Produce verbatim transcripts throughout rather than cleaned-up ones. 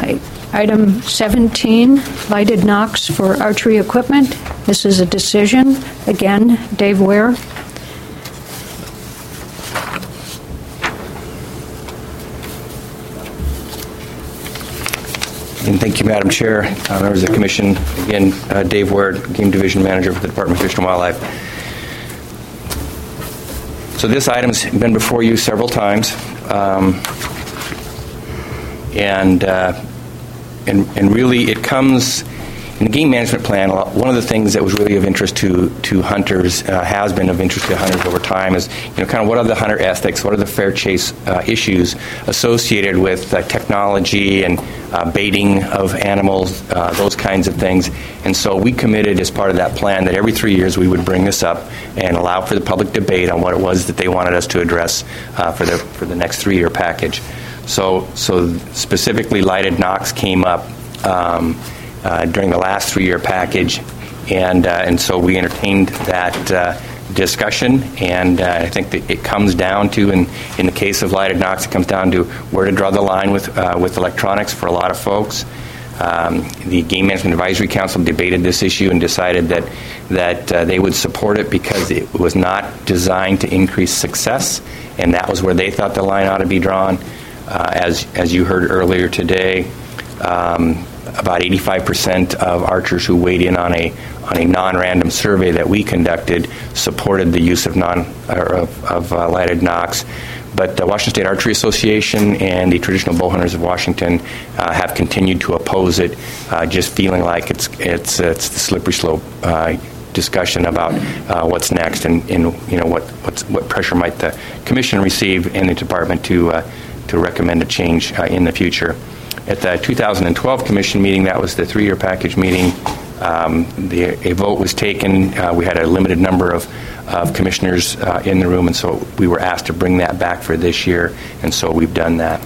tonight. Item seventeen, lighted nocks for archery equipment. This is a decision. Again, Dave Ware. And thank you, Madam Chair, uh, members of the Commission. Again, uh, Dave Ware, Game Division Manager for the Department of Fish and Wildlife. So this item's been before you several times, um, and, uh, and and really it comes in the game management plan. One of the things that was really of interest to to hunters uh, has been of interest to hunters over time is, you know, kind of what are the hunter ethics, what are the fair chase uh, issues associated with uh, technology and uh, baiting of animals, uh, those kinds of things. And so we committed as part of that plan that every three years we would bring this up and allow for the public debate on what it was that they wanted us to address uh, for the for the next three-year package. So so specifically, lighted nocks came up Um, Uh, during the last three-year package, and uh, and so we entertained that uh, discussion, and uh, I think that it comes down to, in, in the case of lighted nocks, it comes down to where to draw the line with uh, with electronics for a lot of folks. Um, the Game Management Advisory Council debated this issue and decided that that uh, they would support it because it was not designed to increase success, and that was where they thought the line ought to be drawn. Uh, as as you heard earlier today, Um, about eighty-five percent of archers who weighed in on a on a non-random survey that we conducted supported the use of non or of, of uh, lighted nocks. But the Washington State Archery Association and the Traditional Bow Hunters of Washington uh, have continued to oppose it, uh, just feeling like it's it's it's the slippery slope uh, discussion about uh, what's next, and, and you know what what's, what pressure might the Commission receive in the department to uh, to recommend a change uh, in the future. At the two thousand twelve Commission meeting, that was the three-year package meeting, um, the, a vote was taken. Uh, we had a limited number of, of commissioners uh, in the room, and so we were asked to bring that back for this year, and so we've done that.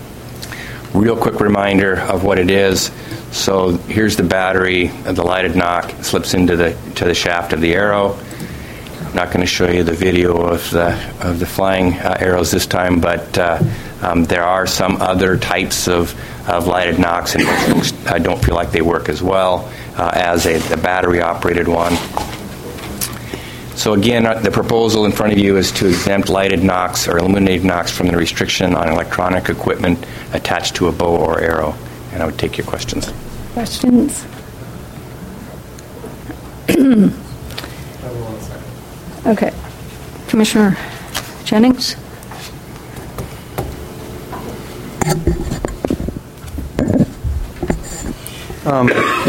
Real quick reminder of what it is. So here's the battery. The lighted nock slips into the to the shaft of the arrow. I'm not going to show you the video of the of the flying uh, arrows this time, but uh, um, there are some other types of, of lighted nocks, and most folks uh, don't feel like they work as well uh, as a the battery-operated one. So again, uh, the proposal in front of you is to exempt lighted nocks or illuminated nocks from the restriction on electronic equipment attached to a bow or arrow. And I would take your questions. Questions? Okay. Commissioner Jennings? Um,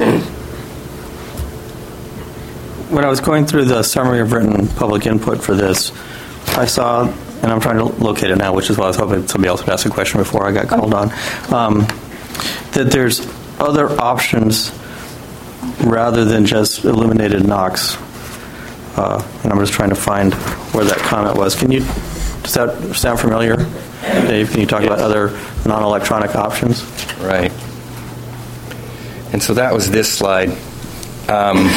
when I was going through the summary of written public input for this, I saw, and I'm trying to locate it now, which is why I was hoping somebody else would ask a question before I got called on, um, that there's other options rather than just illuminated nocks. Uh, and I'm just trying to find where that comment was. Can you, does that sound familiar? Dave, can you talk yes. about other non-electronic options? Right. And so that was this slide. Um,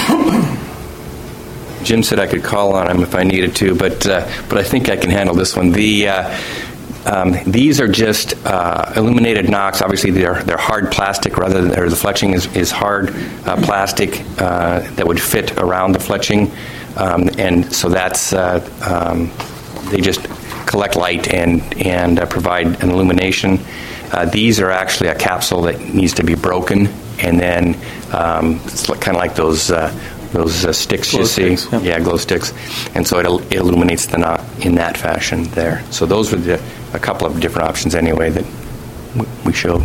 Jim said I could call on him if I needed to, but uh, but I think I can handle this one. The uh, um, these are just uh, illuminated nocks. Obviously, they're they're hard plastic rather than, or the fletching is is hard uh, plastic uh, that would fit around the fletching, um, and so that's uh, um, they just collect light and and uh, provide an illumination. Uh, these are actually a capsule that needs to be broken, and then um, it's kind of like those. Uh, Those uh, sticks glow you see, sticks, yep. yeah, glow sticks, and so it, it illuminates the knot in that fashion there. So those were the, a couple of different options anyway that w- we showed.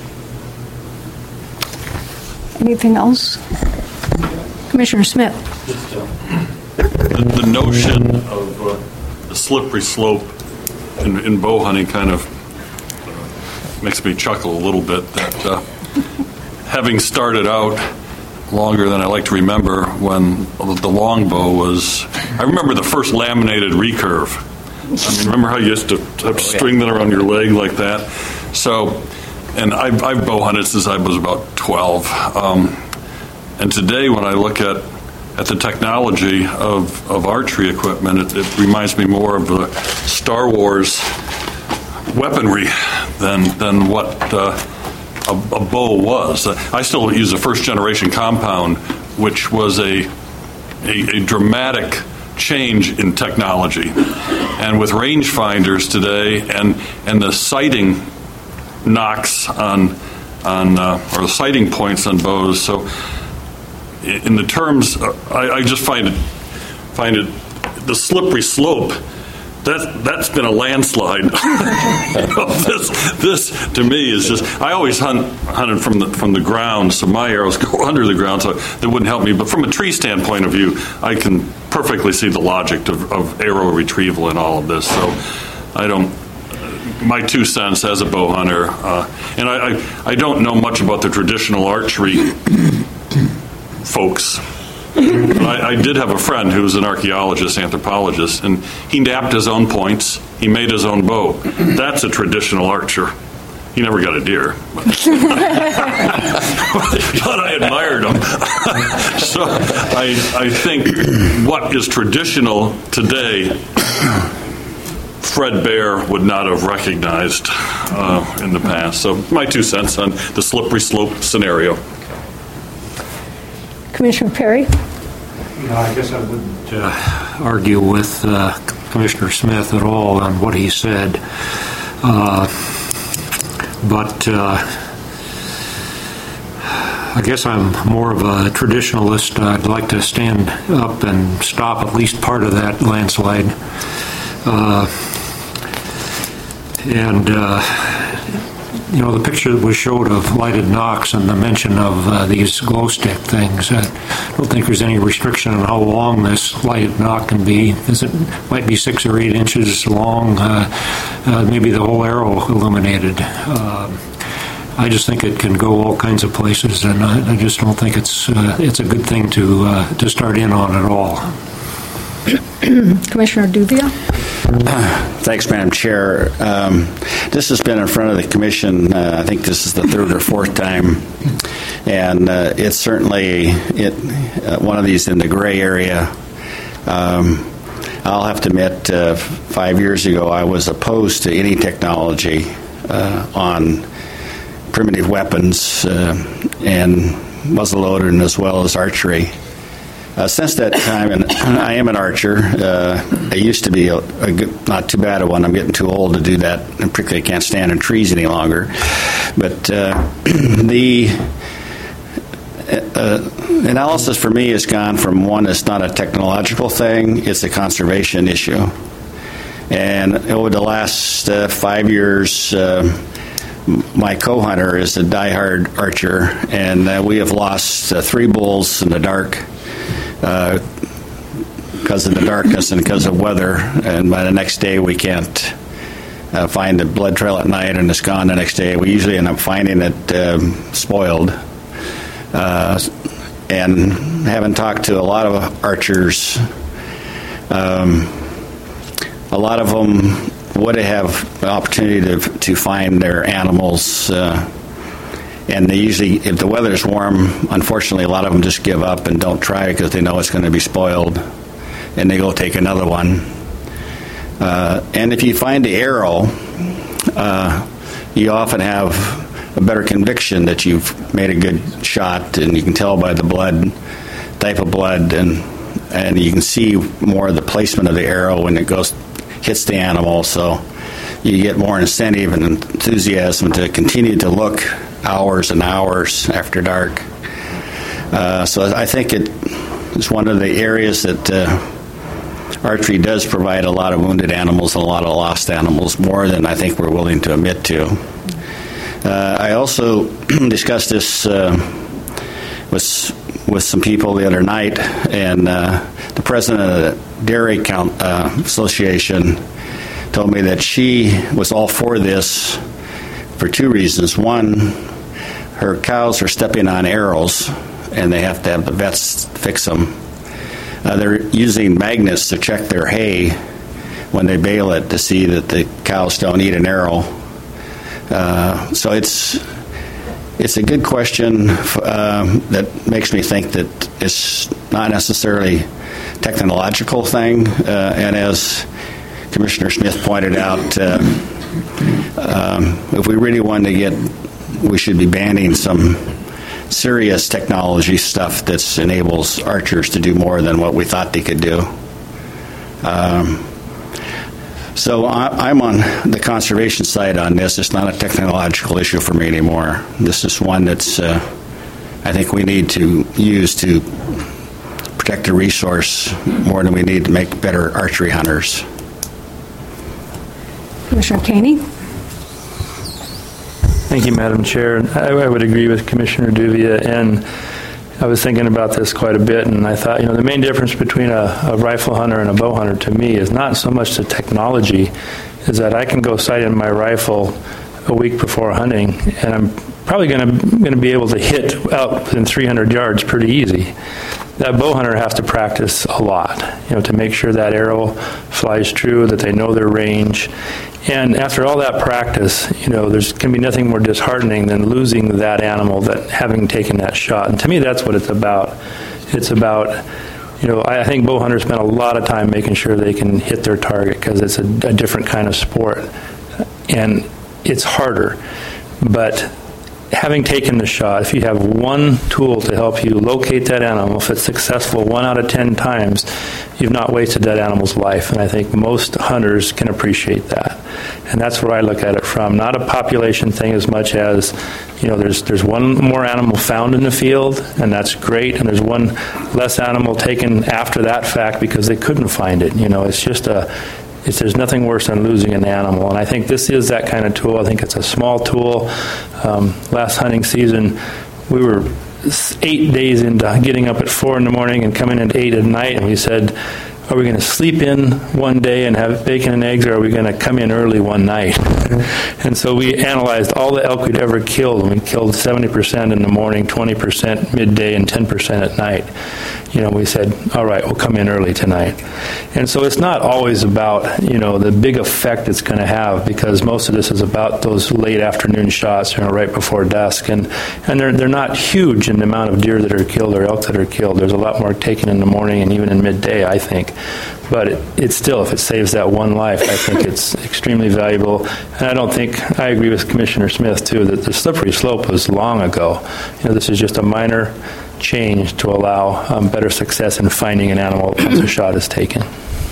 Anything else? Commissioner Smith. Just, uh, the, the notion of uh, the slippery slope in, in bow hunting kind of uh, makes me chuckle a little bit. That uh, having started out longer than I like to remember when the longbow was, I remember the first laminated recurve. I mean, remember how you used to have to string that around your leg like that? So, and I've, I've bow hunted since I was about twelve. Um, and today when I look at at the technology of, of archery equipment, it, it reminds me more of the Star Wars weaponry than than what uh, a, a bow was. I still use a first-generation compound, which was a, a, a dramatic change in technology. And with rangefinders today and, and the sighting knocks on, on uh, or the sighting points on bows, so in the terms, uh, I, I just find it, find it, the slippery slope, That, that's been a landslide. You know, this, this, to me, is just, I always hunt, hunted from the, from the ground, so my arrows go under the ground, so that wouldn't help me. But from a tree stand point of view, I can perfectly see the logic of, of arrow retrieval in all of this. So I don't, my two cents as a bow hunter, uh, and I, I, I don't know much about the traditional archery folks. I, I did have a friend who was an archaeologist, anthropologist, and he napped his own points. He made his own bow. That's a traditional archer. He never got a deer, but, but I admired him. So I, I think what is traditional today, Fred Bear would not have recognized uh, in the past. So my two cents on the slippery slope scenario. Commissioner Perry? You know, I guess I wouldn't uh, argue with uh, Commissioner Smith at all on what he said. Uh, but uh, I guess I'm more of a traditionalist. I'd like to stand up and stop at least part of that landslide. Uh, and uh, you know, the picture that was showed of lighted knocks and the mention of uh, these glow stick things, I don't think there's any restriction on how long this lighted knock can be. It might be six or eight inches long, uh, uh, maybe the whole arrow illuminated. Uh, I just think it can go all kinds of places, and I, I just don't think it's uh, it's a good thing to uh, to start in on at all. Commissioner Duvia? Thanks, Madam Chair. Um, this has been in front of the Commission. Uh, I think this is the third or fourth time, and uh, it's certainly it, uh, one of these in the gray area. Um, I'll have to admit, uh, five years ago, I was opposed to any technology uh, on primitive weapons uh, and muzzleloader, as well as archery. Uh, since that time, and I am an archer. Uh, I used to be a, a good, not too bad a one. I'm getting too old to do that, and particularly I can't stand in trees any longer. But uh, the uh, analysis for me has gone from one, it's not a technological thing, it's a conservation issue. And over the last uh, five years, uh, my co-hunter is a diehard archer, and uh, we have lost uh, three bulls in the dark. Because uh, of the darkness and because of weather, and by the next day we can't uh, find the blood trail at night, and it's gone the next day. We usually end up finding it um, spoiled. Uh, and having talked to a lot of archers, um, a lot of them would have the opportunity to, to find their animals. Uh, And they usually, if the weather's warm, unfortunately, a lot of them just give up and don't try because they know it's going to be spoiled, and they go take another one. Uh, and if you find the arrow, uh, you often have a better conviction that you've made a good shot, and you can tell by the blood, type of blood, and and you can see more of the placement of the arrow when it goes hits the animal. So you get more incentive and enthusiasm to continue to look hours and hours after dark. Uh, so I think it is one of the areas that uh, archery does provide a lot of wounded animals and a lot of lost animals, more than I think we're willing to admit to. Uh, I also discussed this uh, with with some people the other night, and uh, the president of the Dairy Count, uh, Association told me that she was all for this for two reasons. One, her cows are stepping on arrows, and they have to have the vets fix them. Uh, they're using magnets to check their hay when they bale it to see that the cows don't eat an arrow. Uh, so it's it's a good question uh, that makes me think that it's not necessarily a technological thing. Uh, and as Commissioner Smith pointed out, uh, um, if we really want to get we should be banning some serious technology stuff that enables archers to do more than what we thought they could do. Um, so I, I'm on the conservation side on this. It's not a technological issue for me anymore. This is one that's uh, I think we need to use to protect the resource more than we need to make better archery hunters. Commissioner Caney? Thank you, Madam Chair. I, I would agree with Commissioner Duvia, and I was thinking about this quite a bit, and I thought, you know, the main difference between a, a rifle hunter and a bow hunter to me is not so much the technology, is that I can go sight in my rifle a week before hunting, and I'm probably going to going to be able to hit out within three hundred yards pretty easy. That bow hunter has to practice a lot, you know, to make sure that arrow flies true, that they know their range. And after all that practice, you know, there's can be nothing more disheartening than losing that animal, that having taken that shot. And to me, that's what it's about. It's about, you know, I, I think bow hunters spend a lot of time making sure they can hit their target, because it's a, a different kind of sport, and it's harder. But having taken the shot, if you have one tool to help you locate that animal, if it's successful one out of ten times, you've not wasted that animal's life. And I think most hunters can appreciate that. And that's where I look at it from. Not a population thing as much as, you know, there's there's one more animal found in the field, and that's great, and there's one less animal taken after that fact because they couldn't find it. You know, it's just a It's, there's nothing worse than losing an animal, and I think this is that kind of tool. I think it's a small tool. Um, last hunting season, we were eight days into getting up at four in the morning and coming in at eight at night, and we said, are we going to sleep in one day and have bacon and eggs, or are we going to come in early one night? And so we analyzed all the elk we'd ever killed, and we killed seventy percent in the morning, twenty percent midday, and ten percent at night. You know, we said, all right, we'll come in early tonight. And so it's not always about, you know, the big effect it's going to have, because most of this is about those late afternoon shots, you know, right before dusk. And, and they're, they're not huge in the amount of deer that are killed or elk that are killed. There's a lot more taken in the morning and even in midday, I think. But it, it's still, if it saves that one life, I think it's extremely valuable. And I don't think, I agree with Commissioner Smith, too, that the slippery slope was long ago. You know, this is just a minor change to allow um, better success in finding an animal once a shot is taken.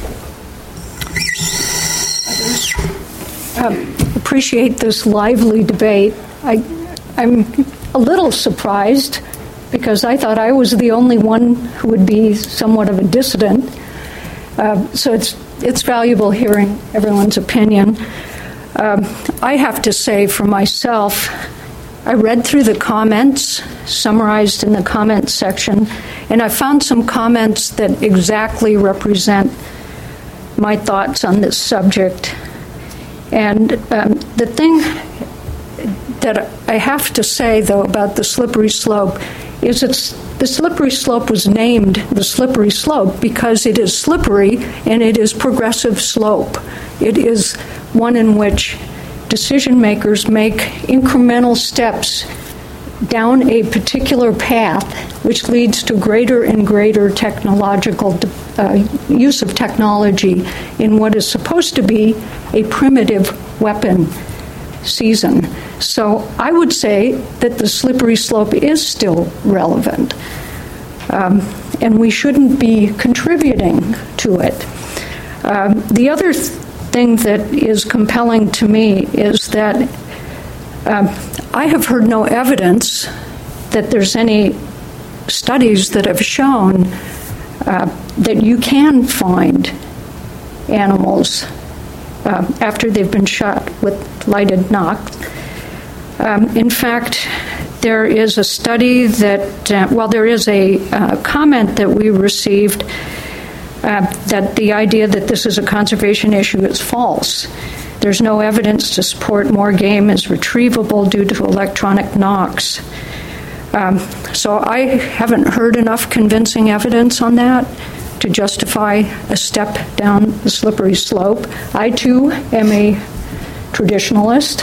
Um, appreciate this lively debate. I, I'm a little surprised, because I thought I was the only one who would be somewhat of a dissident. Uh, so it's it's valuable hearing everyone's opinion. Um, I have to say for myself, I read through the comments summarized in the comments section, and I found some comments that exactly represent my thoughts on this subject. And um, the thing that I have to say, though, about the slippery slope is it's the slippery slope was named the slippery slope because it is slippery and it is progressive slope. It is one in which decision makers make incremental steps down a particular path, which leads to greater and greater technological uh, use of technology in what is supposed to be a primitive weapon season. So I would say that the slippery slope is still relevant, um, and we shouldn't be contributing to it. Um, the other th- thing that is compelling to me is that um, I have heard no evidence that there's any studies that have shown uh, that you can find animals uh, after they've been shot with lighted knock. Um, in fact, there is a study that, uh, well, there is a uh, comment that we received uh, that the idea that this is a conservation issue is false. There's no evidence to support more game is retrievable due to electronic knocks. Um, so I haven't heard enough convincing evidence on that to justify a step down the slippery slope. I, too, am a traditionalist.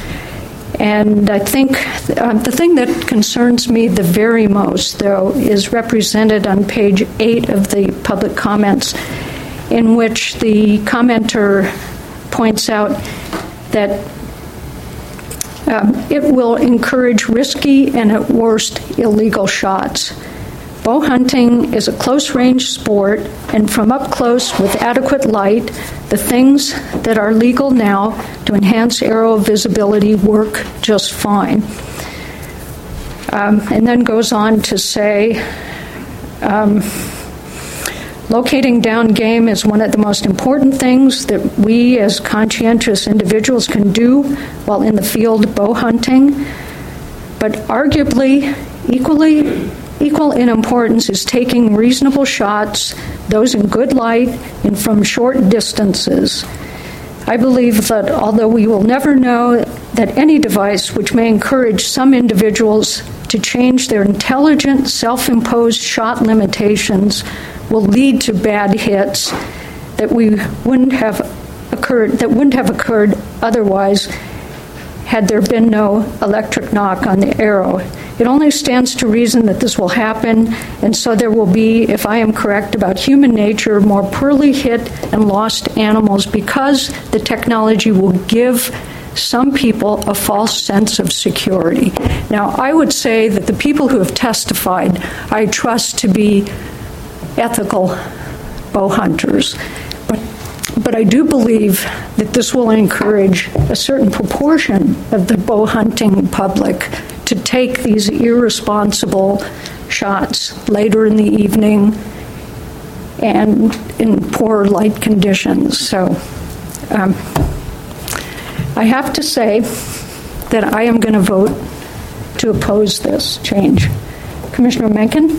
And I think uh, the thing that concerns me the very most, though, is represented on page eight of the public comments, in which the commenter points out that Um, it will encourage risky and, at worst, illegal shots. Bow hunting is a close-range sport, and from up close with adequate light, the things that are legal now to enhance arrow visibility work just fine. Um, and then goes on to say, um, locating down game is one of the most important things that we as conscientious individuals can do while in the field bow hunting. But arguably, equally, equal in importance is taking reasonable shots, those in good light and from short distances. I believe that although we will never know that any device which may encourage some individuals to change their intelligent, self-imposed shot limitations will lead to bad hits that we wouldn't have occurred that wouldn't have occurred otherwise had there been no electric knock on the arrow. It only stands to reason that this will happen, and so there will be, if I am correct about human nature, more poorly hit and lost animals because the technology will give some people a false sense of security. Now, I would say that the people who have testified, I trust to be ethical bow hunters. But, but I do believe that this will encourage a certain proportion of the bow hunting public to take these irresponsible shots later in the evening and in poor light conditions. So um, I have to say that I am going to vote to oppose this change. Commissioner Mencken?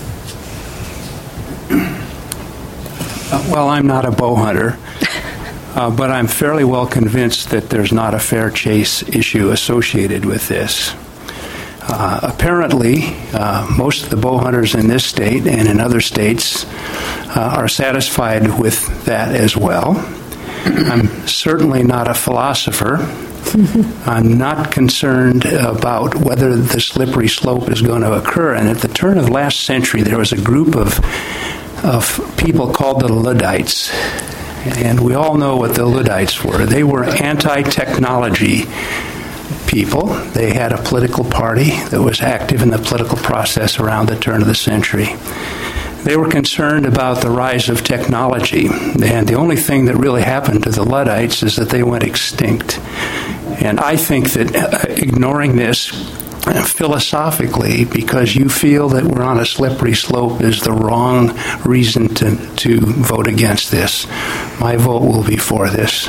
Well, I'm not a bow hunter, uh, but I'm fairly well convinced that there's not a fair chase issue associated with this. Uh, apparently, uh, most of the bow hunters in this state and in other states uh, are satisfied with that as well. I'm certainly not a philosopher. I'm not concerned about whether the slippery slope is going to occur. And at the turn of last century, there was a group of of people called the Luddites. And we all know what the Luddites were. They were anti-technology people. They had a political party that was active in the political process around the turn of the century. They were concerned about the rise of technology. And the only thing that really happened to the Luddites is that they went extinct. And I think that uh, ignoring this philosophically, because you feel that we're on a slippery slope, is the wrong reason to, to vote against this. My vote will be for this.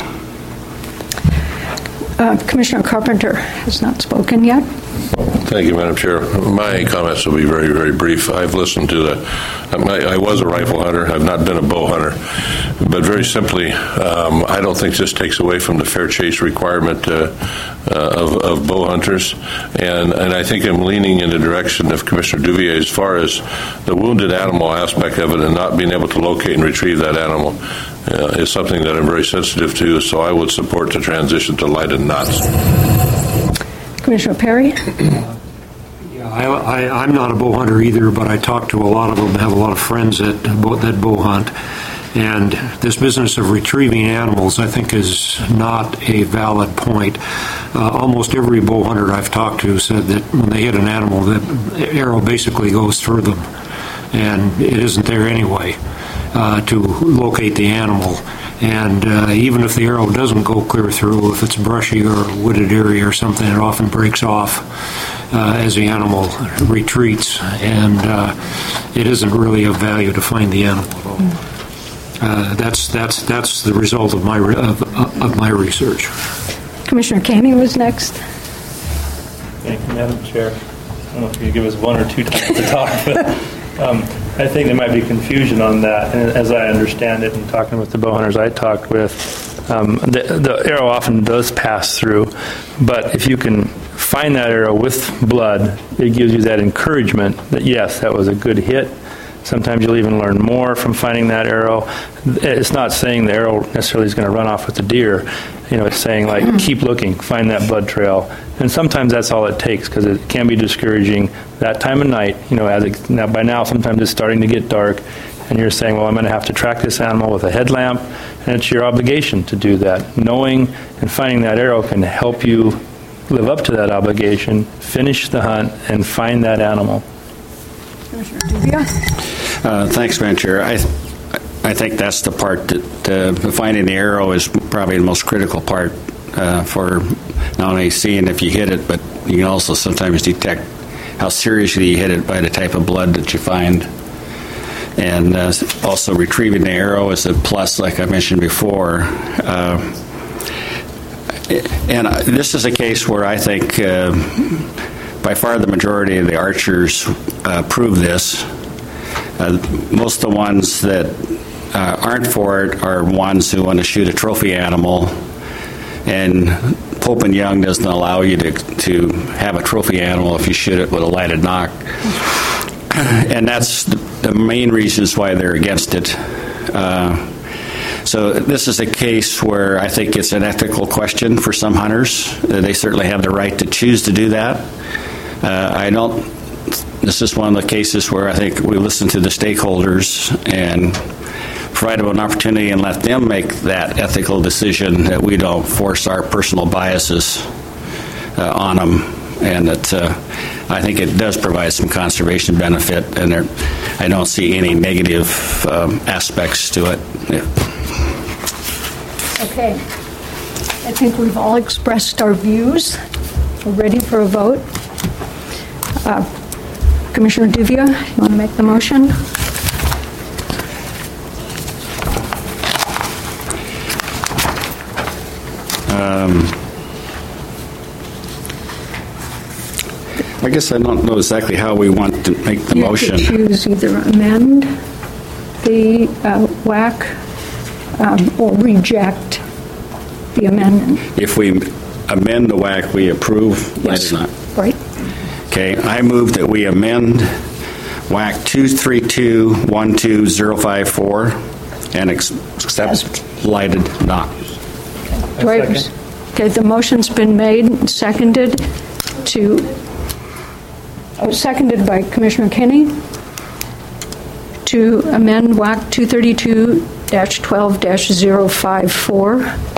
Uh, Commissioner Carpenter has not spoken yet. Thank you, Madam Chair. My comments will be very, very brief. I've listened to the, I, I was a rifle hunter. I've not been a bow hunter. But very simply, um, I don't think this takes away from the fair chase requirement uh, uh, of, of bow hunters. And, and I think I'm leaning in the direction of Commissioner Duvier as far as the wounded animal aspect of it and not being able to locate and retrieve that animal uh, is something that I'm very sensitive to. So I would support the transition to lighted knots. Commissioner Perry? Yeah, I, I, I'm not a bow hunter either, but I talk to a lot of them, have a lot of friends that, that bow hunt. And this business of retrieving animals, I think, is not a valid point. Uh, almost every bow hunter I've talked to said that when they hit an animal, the arrow basically goes through them. And it isn't there anyway uh, to locate the animal. And uh, even if the arrow doesn't go clear through, if it's brushy or wooded area or something, it often breaks off uh, as the animal retreats. And uh, it isn't really of value to find the animal at all. Uh, that's that's that's the result of my of, of my research. Commissioner Caney was next. Thank you, Madam Chair. I don't know if you could give us one or two times to talk, but um, I think there might be confusion on that. And as I understand it, and talking with the bow hunters I talked with, um, the, the arrow often does pass through, but if you can find that arrow with blood, it gives you that encouragement that yes, that was a good hit. Sometimes you'll even learn more from finding that arrow. It's not saying the arrow necessarily is going to run off with the deer. You know, it's saying, like, keep looking, find that blood trail. And sometimes that's all it takes, because it can be discouraging that time of night. You know, as it, now, by now, sometimes it's starting to get dark, and you're saying, well, I'm going to have to track this animal with a headlamp, and it's your obligation to do that. Knowing and finding that arrow can help you live up to that obligation, finish the hunt, and find that animal. Commissioner Duvia? Uh, thanks, Madam Chair. I, I think that's the part that uh, finding the arrow is probably the most critical part uh, for not only seeing if you hit it, but you can also sometimes detect how seriously you hit it by the type of blood that you find. And uh, also retrieving the arrow is a plus, like I mentioned before. Uh, and uh, this is a case where I think uh, by far the majority of the archers uh, prove this. Uh, most of the ones that uh, aren't for it are ones who want to shoot a trophy animal, and Pope and Young doesn't allow you to, to have a trophy animal if you shoot it with a lighted knock. And that's the main reasons why they're against it. Uh, so this is a case where I think it's an ethical question for some hunters. Uh, they certainly have the right to choose to do that. Uh, I don't. This is one of the cases where I think we listen to the stakeholders and provide them an opportunity and let them make that ethical decision, that we don't force our personal biases uh, on them. And that uh, I think it does provide some conservation benefit, and there, I don't see any negative um, aspects to it. Yeah. Okay. I think we've all expressed our views. We're ready for a vote. Uh, Commissioner Duvia, you want to make the motion? Um, I guess I don't know exactly how we want to make the you motion. You could choose either amend the uh, W A C um, or reject the amendment. If we amend the W A C, we approve? Yes. I do not. Right. Okay, I move that we amend W A C two three two one two zero five four and ex- accept lighted knock. Do I, okay, the motion's been made and seconded to, oh, seconded by Commissioner Kinney to amend W A C two thirty-two dash twelve dash zero five four.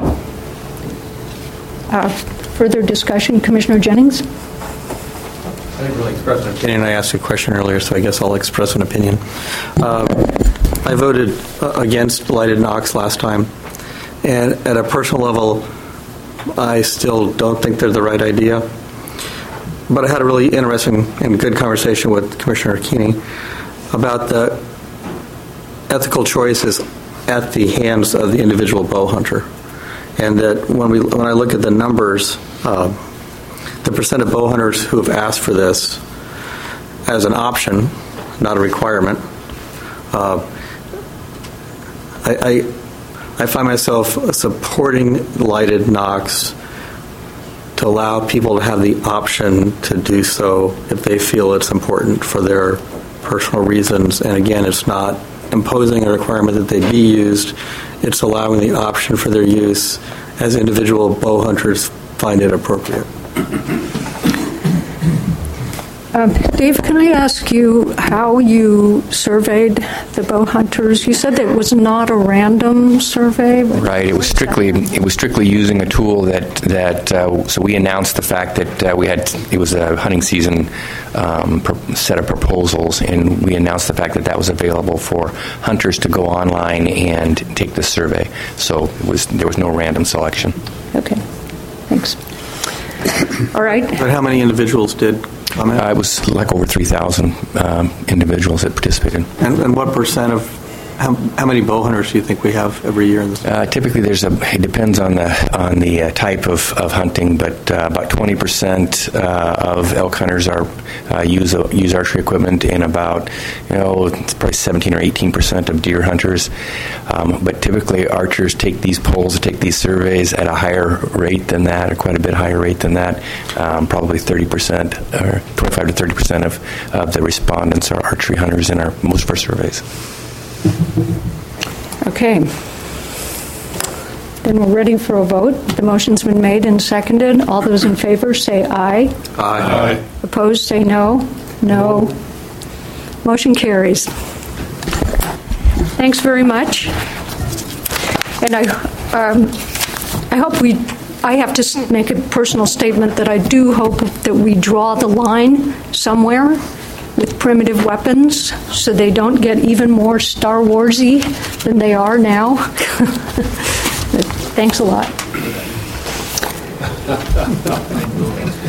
Uh, further discussion, Commissioner Jennings? I didn't really express an opinion. I asked a question earlier, so I guess I'll express an opinion. Uh, I voted uh, against lighted knocks last time, and at a personal level, I still don't think they're the right idea. But I had a really interesting and good conversation with Commissioner Keeney about the ethical choices at the hands of the individual bow hunter, and that when we when I look at the numbers, uh, the percent of bow hunters who have asked for this as an option, not a requirement, uh, I, I I find myself supporting lighted knocks to allow people to have the option to do so if they feel it's important for their personal reasons. And again, it's not imposing a requirement that they be used. It's allowing the option for their use as individual bow hunters find it appropriate. Um, Dave, can I ask you how you surveyed the bow hunters? You said that it was not a random survey. Right. It was strictly it was strictly using a tool that that uh, so we announced the fact that uh, we had it was a hunting season um, pro- set of proposals, and we announced the fact that that was available for hunters to go online and take the survey. So it was there was no random selection. Okay. Thanks. All right. But how many individuals did comment? Uh, it was like over three thousand um, individuals that participated. And, and what percent of, how, how many bow hunters do you think we have every year in this? Uh, typically, there's a. It depends on the on the uh, type of, of hunting, but uh, about twenty percent uh, of elk hunters are uh, use uh, use archery equipment, and about you know it's probably seventeen or eighteen percent of deer hunters. Um, but typically, archers take these polls, take these surveys at a higher rate than that, or quite a bit higher rate than that. Um, probably thirty percent or twenty-five to thirty percent of of the respondents are archery hunters in our most of our surveys. Okay. Then we're ready for a vote. The motion's been made and seconded. All those in favor say aye. Aye. Aye. Opposed say no. No. Motion carries. Thanks very much. And I, um, I hope we I have to s- make a personal statement that I do hope that we draw the line somewhere with primitive weapons so they don't get even more Star Wars-y than they are now. Thanks a lot.